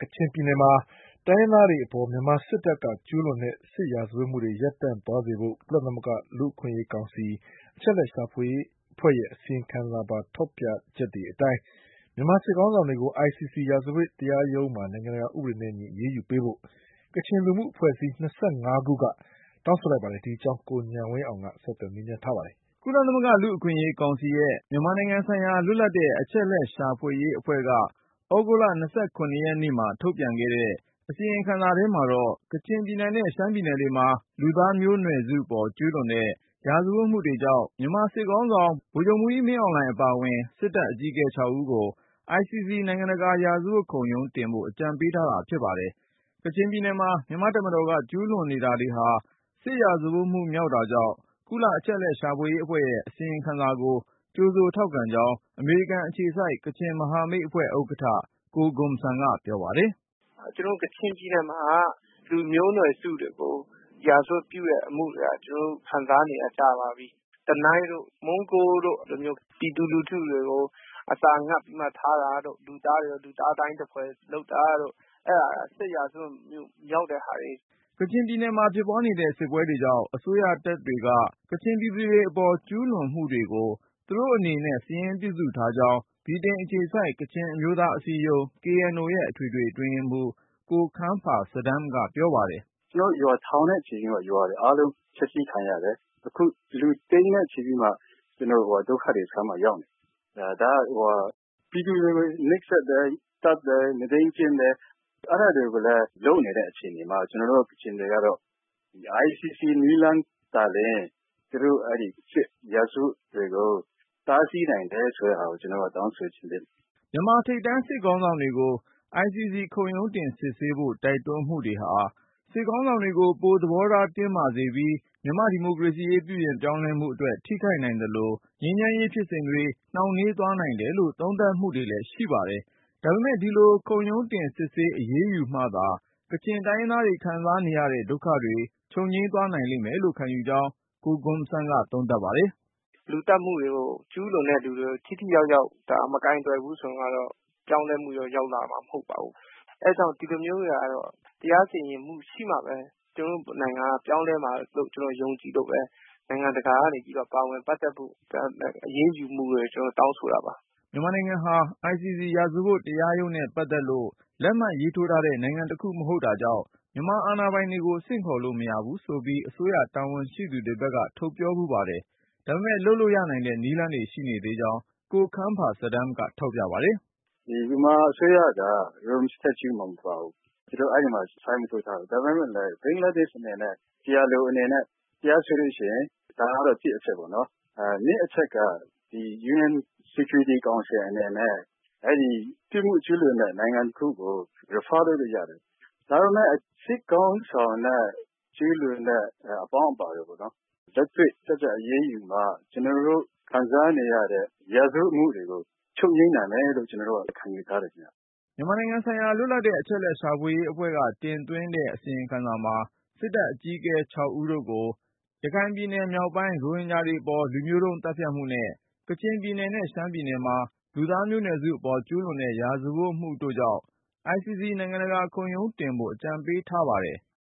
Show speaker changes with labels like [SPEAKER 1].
[SPEAKER 1] ကချင်ပြည်နယ်မှာတိုင်းရင်းသားတွေအပေါ်မြန်မာစစ်တပ်ကကျူးလွန်တဲ့စစ်ရာဇဝတ်မှုတွေရပ်တန့်သွားစေဖို့ကုလသမဂ္ဂလူ့အခွင့်အရေးကောင်စီအချက်အလက်ရှာဖွေရေးအဖွဲ့ရဲ့အစီရင်ခံစာပါထောက်ပြချက်တွေအတိုင်းမြန်မာစစ်ခေါင်းဆောင်တွေကို ICC ရာဇဝတ်တရားရုံးမှာနိုင်ငံတကာဥပဒေနဲ့အညီအရေးယူပေးဖို့ကချင်လူမှုအဖွဲ့အစည်း25ခုကတောင်းဆိုလိုက်ပါတယ်။ဒီအကြောင်းကိုဉာဏ်ဝင်းအောင်ကဆက်သွယ်မေးမြန်းထားပါတယ်
[SPEAKER 2] ။ကုလသမဂ္ဂလူ့အခွင့်အရေးကောင်စီရဲ့မြန်မာနိုင်ငံဆိုင်ရာလွတ်လပ်တဲ့အချက်အလက်ရှာဖွေရေးအဖွဲ့ကသြဂုတ်လ27ရက်နေ့မှာထုတ်ပြန်ခဲ့တဲ့အစီရင်ခံစာထဲမှာတော့ကချင်ပြည်နယ်နဲ့ရှမ်းပြည်နယ်တွေမှာလူသားမျိုးနွယ်စုပေါ်ကျူးလွန်တဲ့ရာဇဝတ်မှုတွေကြောင့်မြန်မာစစ်ခေါင်းဆောင်ဗိုလ်ချုပ်မှူးကြီးမင်းအောင်လှိုင်အပါအဝင်စစ်တပ်အကြီးအကဲ6ဦးကို ICC နိုင်ငံတကာရာဇဝတ်ခုံရုံးတင်ဖို့အကြံပေးထားတာဖြစ်ပါတယ်။ကချင်ပြည်နယ်မှာမြန်မာတပ်မတော်ကကျူးလွန်နေတာတွေဟာစစ်ရာဇဝတ်မှုမြောက်တာကြောင့်ကုလအချက်အလက်ရှာဖွေရေးအဖွဲ့ရဲ့အစီရင်ခံစာကိုကြိုဆိုထောက်ခံကြောင်းအမေရိကန်အခြေစိုက်ကချင်မဟာမိတ်အဖွဲ့ဥက္ကဋ္ဌကိုဂွမ်ဆမ်ကပြောပါတယ်
[SPEAKER 3] ။ကျွန်တော်ကချင်ပြည်နယ်မှာလူမျိုးနွယ်စုတွေကိုရာဇဝတ်ပြုတဲ့အမှုတွေကကျွန်တော်ခံစားနေရကြပါပြီ။တနိုင်းတို့မုန်းကိုတို့လိုမျိုးပြည်သူလူထုတွေကိုအစာငတ်ပြီးမှထားတာတို့လူသားတွေလူသားတိုင်းတစ်ဖွဲ့လောက်တာတို့အဲ့ဒါစစ်ရာဇဝတ်မှုမြောက်တဲ့ဟာတွေ
[SPEAKER 2] ကချင်ပြည်နယ်မှာဖြစ်ပွားနေတဲ့စစ်ပွဲတွေကြောင့်အစိုးရတပ်တွေကကချင်ပြည်သူတွေအပေါ်ကျူးလွန်မှုတွေကိုသူတို့အနေနဲ့စာရင်းပြုစုထားကြောင်းဗြိတိန်အခြေစိုက်ကချင်အမျိုးသားအစည်းအရုံး KNO ရဲ့အထွေထွေအတွင်းရေးမှူးကိုခမ်းဖာစဒမ်းကပြောပါတယ်
[SPEAKER 4] ။ကျွန်တော်ရွာထောင်နဲ့ချီပြီးရွာတွေအားလုံးချက်ချင်းခံရတယ်။အခုလူသိန်းနဲ့ချီပြီးမှကျွန်တော်ဒုက္ခတွေဆမ်းမှာရောက်နေ။ဒါပြည်သူတွေကိုနှိပ်စက်တယ်တတ်တယ်မဒိန်ကျင်တယ်အဲ့ဒါတွေကိုလည်းလုပ်နေတဲ့အခြေအနေမှာကျွန်တော်တို့ကချင်တွေကတော့ဒီ ICC နီလန်တာလည်းသူတို့အဲ့ဒီစစ်ရာဇဝတ်တွေကိုတားဆီးနိုင်တယ်ဆိုတဲ့အားကိုကျွန်တော်တောင်းဆိုချင်တယ်
[SPEAKER 2] ။မြန်မာထိပ်တန်းစစ်ခေါင်းဆောင်တွေကို ICC ခုံရုံးတင်စစ်ဆေးဖို့တိုက်တွန်းမှုတွေဟာစစ်ခေါင်းဆောင်တွေကိုပိုသဘောထားတင်းမာစေပြီးမြန်မာဒီမိုကရေစီရေးပြုပြင်ပြောင်းလဲမှုအတွက်ထိခိုက်နိုင်သလိုငြိမ်းချမ်းရေးဖြစ်စဉ်တွေနှောင့်နှေးသွားနိုင်တယ်လို့သုံးသပ်မှုတွေလည်းရှိပါတယ်။ဒါပေမဲ့ဒီလိုခုံရုံးတင်စစ်ဆေးအရေးယူမှသာကချင်တိုင်းရင်းသားတွေခံစားနေရတဲ့ဒုက္ခတွေချုပ်ငြိမ်းသွားနိုင်လိမ့်မယ်လို့ခံယူကြောင်းကိုဂွမ်ဆမ်ကသုံးသပ်ပါတယ်
[SPEAKER 3] ။လူတက်မှုတွေကိုကျူးလွန်တဲ့လူတွေထိထိရောက်ရောက်ဒါမကင်တွယ်ဘူးဆိုတော့ကြောင်းလဲမှုရောရောက်လာမှာမဟုတ်ပါဘူး။အဲကြောင့်ဒီလိုမျိုးတွေကတော့တရားစီရင်မှုရှိမှပဲကျွန်တော်နိုင်ငံကပြောင်းလဲမှာလို့ကျွန်တော်ယုံကြည်လို့ပဲနိုင်ငံတကာကနေပြီးတော့ပါဝင်ပတ်သက်ဖို့အရေးယူမှုတွေကျွန်တော်တောင်းဆိုတာပါ
[SPEAKER 2] မြန်မာနိုင်ငံဟာ ICC ရာဇဝတ်တရားရုံးနဲ့ပတ်သက်လို့လက်မှတ်ရေးထိုးထားတဲ့နိုင်ငံတစ်ခုမဟုတ်တာကြောင့်မြန်မာအာဏာပိုင်တွေကိုဆင့်ခေါ်လို့မရဘူးဆိုပြီးအစိုးရတာဝန်ရှိသူတွေဘက်ကထုတ်ပြောမှုပါတယ်။ဒါပေမဲ့လုပ်လို့ရနိုင်တဲ့နည်းလမ်းတွေရှိနေသေးကြောင်းကိုခမ်းဖာစဒမ်းကထောက်ပြပါတယ်
[SPEAKER 4] ။ဒီမြန်မာအစိုးရက Rome Statute မှာမပါဘူး။ဒီလိုအဲ့ဒီမှာ sign မထိုးထားဘူး။ဒါပေမဲ့လည်းဘင်္ဂလားဒေ့ရှ်အနေနဲ့တရားလိုအနေနဲ့တရားစွဲလို့ရှိရင်ဒါကတော့တစ်အချက်ပေါ့နော်။နှစ်အချက်ကဒီ UN Security Council အနေနဲ့အဲ့ဒီပြစ်မှုကျူးလွန်တဲ့နိုင်ငံတစ်ခုကို refer လုပ်လို့ရတယ်။ဒါပေမဲ့စစ်ကောင်ဆောင်နဲ့ကျူးလွန်တဲ့အပေါင်းအပါတွေပေါ့နော်။လက်တွေ့ကျအရေးယူမှာကျွန်တော်တို့ခံစားနေရတဲ့ရာဇဝတ်မှုတွေကိုချုပ်ငြိမ်းနိုင်မယ်လို့ကျွန်တော်တို့ခံယူထားတယ်ခင်ဗျ
[SPEAKER 2] ။မြန်မာနိုင်ငံဆိုင်ရာလွတ်လပ်တဲ့အချက်အလက်ရှာဖွေရေးအဖွဲ့ကတင်သွင်းတဲ့အစီရင်ခံစာမှာစစ်တပ်အကြီးအကဲ6ဦးတို့ကိုရခိုင်ပြည်နယ်မြောက်ပိုင်းရိုဟင်ဂျာတွေအပေါ်လူမျိုးတုံးသတ်ဖြတ်မှုနဲ့ကချင်ပြည်နယ်နဲ့ရှမ်းပြည်နယ်မှာလူသားမျိုးနွယ်စုအပေါ်ကျူးလွန်တဲ့ရာဇဝတ်မှုတို့ကြောင့်ICC နိုင်ငံတကာခုံရုံးတင်ဖို့အကြံပေးထားပါတယ်။